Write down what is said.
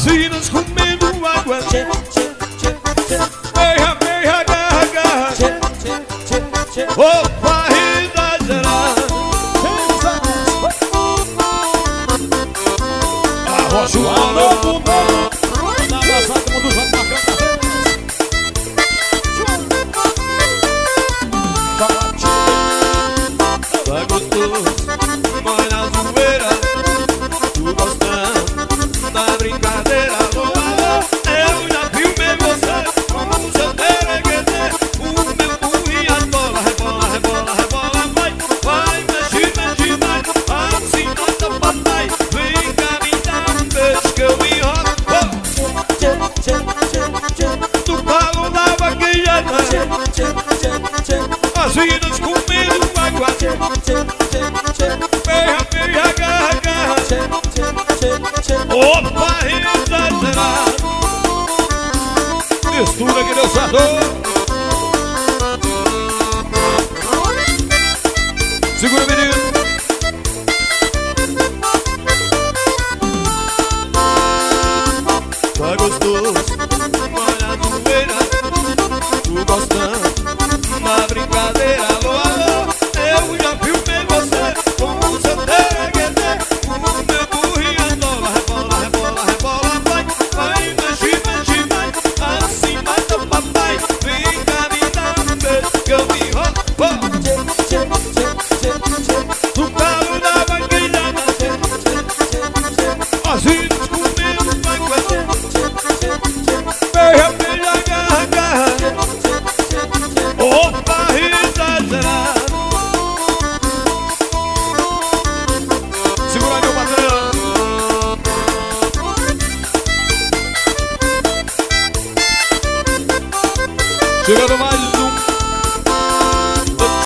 meninas comendo água. Beija, beija, agarra, agarra. Opa, exagerado. Arrocha o alô, na nossa turma do João Marcão. Tá gostoso, mas na zoeira. Tu gostando da brincadeira. Eu já filmei você com o seu tereguedê. O meu burrinho rebola, rebola, rebola, rebola. Vai, vai, mexe, mexe, vai. Assim nota papai. Vem cá, me dá um beijo que eu me enrolo. Tu fala da vaquejada. As meninas comendo água. Beija, beija, agarra, agarra. Opa, exagerado. Mistura que deu certo. Segura, menino. Tá gostoso, olha a zoeira. Tu gostando da brincadeira. Alô, alô, eu já filmei você com o seu tereguedê. O meu burrinho rebola, rebola, rebola, rebola. Vai, vai, mexe, mexe, vai. Assim mata o papai. Vem cá, me dá um beijo que eu me enrolo. No calo da vaquejada. Assim comendo água. Beija, beija, agarra, agarra. Opa, exagerado. Segura meu patrão. Chegando mais